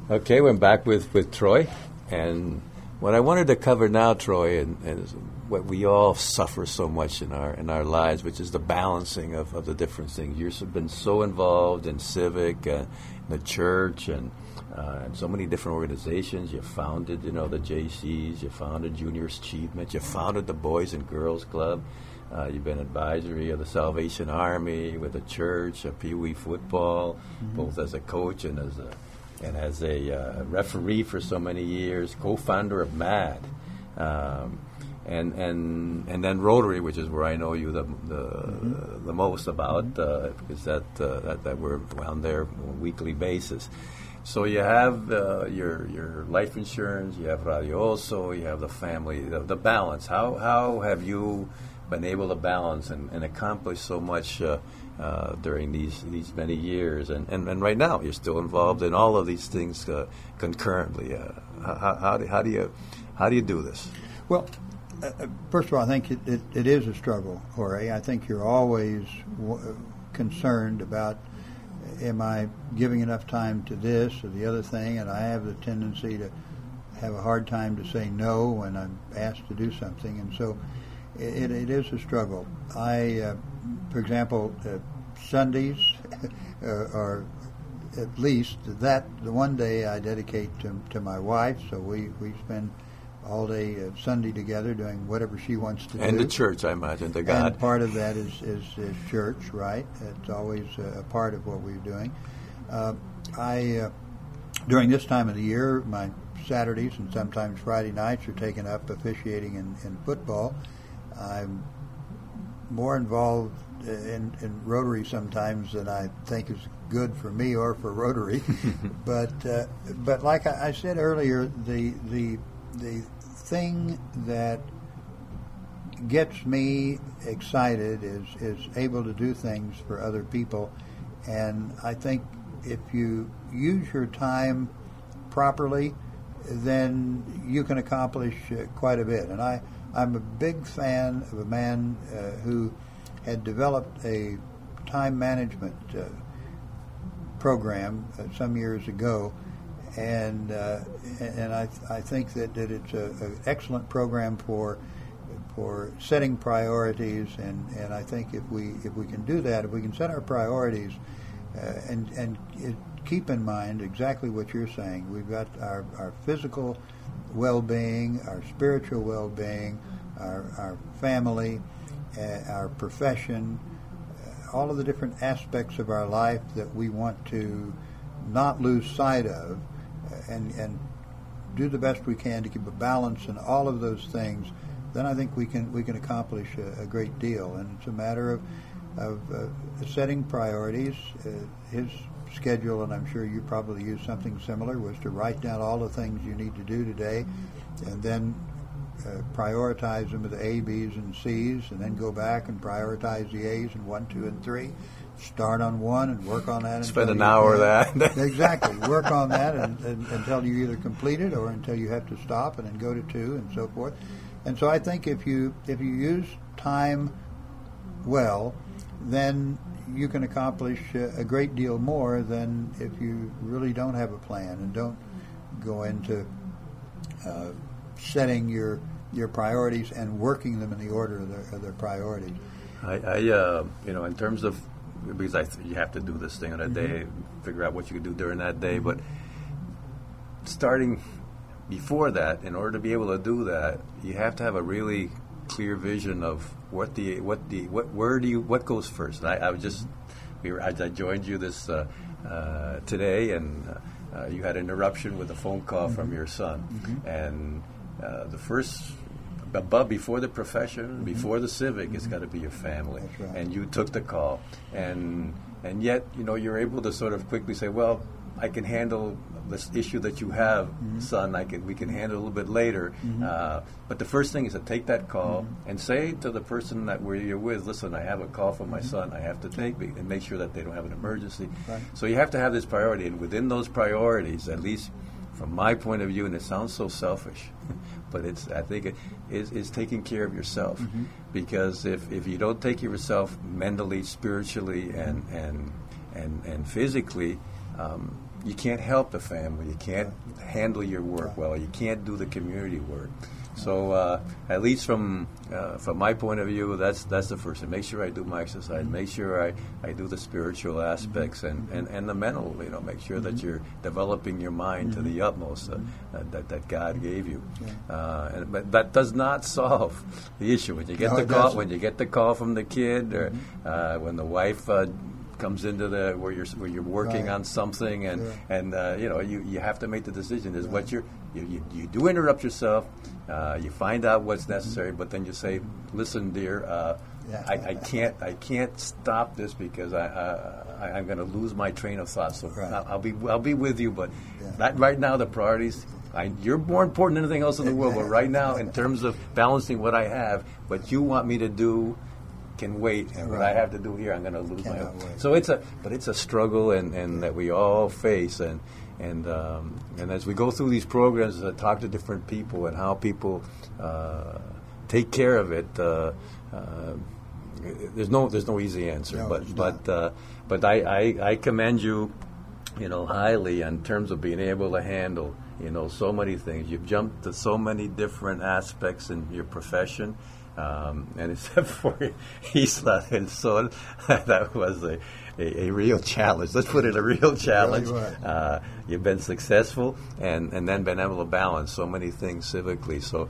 Okay, we're back with Troy, and what I wanted to cover now, Troy, and is what we all suffer so much in our lives, which is the balancing of the different things. You've been so involved in civic, the church, and so many different organizations. You founded, the JCs. You founded Juniors Achievement. You founded the Boys and Girls Club. You've been advisory of the Salvation Army, with the church, Pee Wee football, both as a coach and as a referee for so many years, co-founder of MAD, and then Rotary, which is where I know you the most about, because that we're on there on a weekly basis. So you have your life insurance, you have Radio Oso, you have the family, the balance. How have you been able to balance and accomplish so much during these many years, and right now you're still involved in all of these things concurrently? How do you do this? Well, first of all, I think it is a struggle, Jorge. I think you're always concerned about, am I giving enough time to this or the other thing? And I have the tendency to have a hard time to say no when I'm asked to do something, and so it is a struggle. For example, Sundays, or at least the one day I dedicate to my wife, so we spend all day Sunday together doing whatever she wants to do. And the church, I imagine, to God. And part of that is church, right? It's always a part of what we're doing. During this time of the year, my Saturdays and sometimes Friday nights are taken up officiating in football. I'm more involved in Rotary sometimes than I think is good for me or for Rotary, but like I said earlier, the thing that gets me excited is able to do things for other people, and I think if you use your time properly, then you can accomplish quite a bit. And I'm a big fan of a man who had developed a time management program some years ago, and I think that it's an excellent program for setting priorities, and I think if we can do that, if we can set our priorities, and keep in mind exactly what you're saying. We've got our physical well-being, our spiritual well-being, our family, our profession, all of the different aspects of our life that we want to not lose sight of, and do the best we can to keep a balance in all of those things. Then I think we can accomplish a great deal, and it's a matter of setting priorities. His schedule, and I'm sure you probably use something similar, was to write down all the things you need to do today, and then prioritize them with the A, B's, and C's, and then go back and prioritize the A's and 1, 2, and 3. Start on 1 and work on that. Spend an hour of that. Exactly. Work on that until you either complete it or until you have to stop and then go to 2 and so forth. And so I think if you use time well, then you can accomplish a great deal more than if you really don't have a plan and don't go into setting your priorities and working them in the order of their priorities. In terms of, because you have to do this thing on a day, figure out what you can do during that day, but starting before that, in order to be able to do that, you have to have a really clear vision of what goes first. I joined you this today, and you had an interruption with a phone call from your son, and the first. But before the profession, before the civic, it's got to be your family. That's right. And you took the call, and yet you're able to sort of quickly say, well, I can handle this issue that you have, son. We can handle a little bit later. But the first thing is to take that call and say to the person that you're with, listen, I have a call from my son. I have to take it, and make sure that they don't have an emergency. Right. So you have to have this priority, and within those priorities, at least from my point of view, and it sounds so selfish, but I think it's taking care of yourself, because if you don't take care of yourself mentally, spiritually, and physically, you can't help the family. You can't handle your work well. You can't do the community work. So at least from my point of view, that's the first thing. Make sure I do my exercise. Make sure I do the spiritual aspects and the mental. Make sure that you're developing your mind to the utmost that God gave you. But that does not solve the issue. When you get the call from the kid, or when the wife comes into where you're working on something, and you have to make the decision. Is what you do interrupt yourself. You find out what's necessary, but then you say, "Listen, dear, I can't stop this because I'm going to lose my train of thought. So I'll be with you, but right now the priorities. You're more important than anything else in the world. But right now, in terms of balancing what I have, what you want me to do can wait, and what I have to do here, I'm going to lose my own." So it's a struggle, and that we all face, and as we go through these programs, talk to different people and how people take care of it. There's no easy answer, but I commend you, highly in terms of being able to handle so many things. You've jumped to so many different aspects in your profession. And except for Isla and Sol, that was a real challenge. Let's put it a real challenge. Really you've been successful and then been able to balance so many things civically. So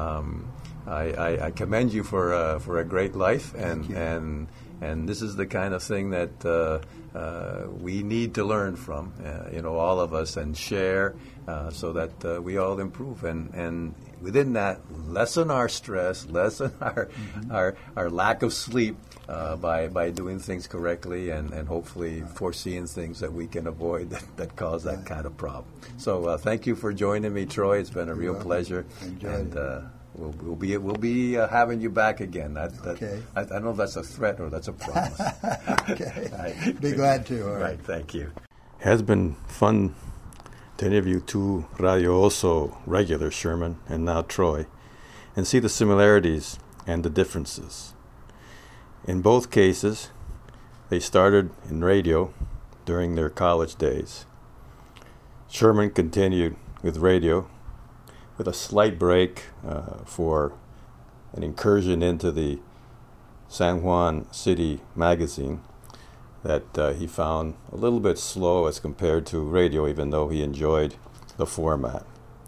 I commend you for a great life, and this is the kind of thing that we need to learn from, all of us, and share so that we all improve. And within that, lessen our stress, lessen our lack of sleep by doing things correctly, and hopefully foreseeing things that we can avoid that cause that kind of problem. So thank you for joining me, Troy. It's been a real pleasure. And we'll be having you back again. Okay. I don't know if that's a threat or that's a promise. Okay. Right. Be glad to. All right. Thank you. It has been fun to interview two Radio Oso regulars, Sherman and now Troy, and see the similarities and the differences. In both cases, they started in radio during their college days. Sherman continued with radio with a slight break for an incursion into the San Juan City magazine that he found a little bit slow as compared to radio, even though he enjoyed the format.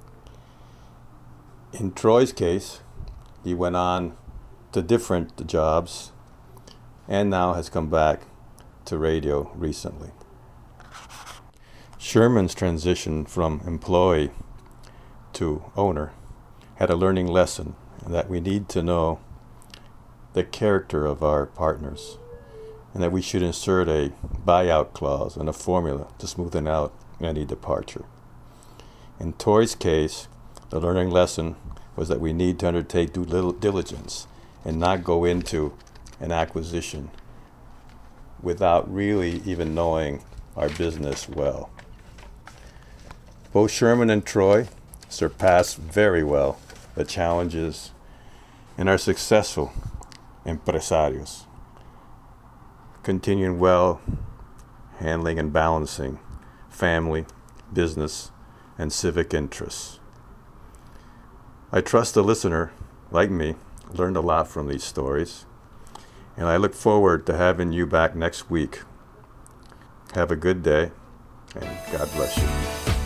In Troy's case, he went on to different jobs and now has come back to radio recently. Sherman's transition from employee to owner had a learning lesson that we need to know the character of our partners, and that we should insert a buyout clause and a formula to smoothen out any departure. In Troy's case, the learning lesson was that we need to undertake due diligence and not go into an acquisition without really even knowing our business well. Both Sherman and Troy surpassed very well the challenges and are successful empresarios, continuing well, handling and balancing family, business, and civic interests. I trust the listener, like me, learned a lot from these stories, and I look forward to having you back next week. Have a good day, and God bless you.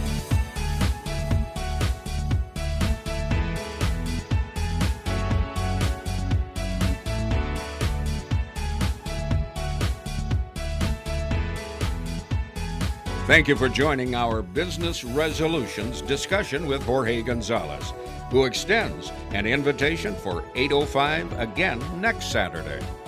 Thank you for joining our Business Resolutions discussion with Jorge Gonzalez, who extends an invitation for 8:05 again next Saturday.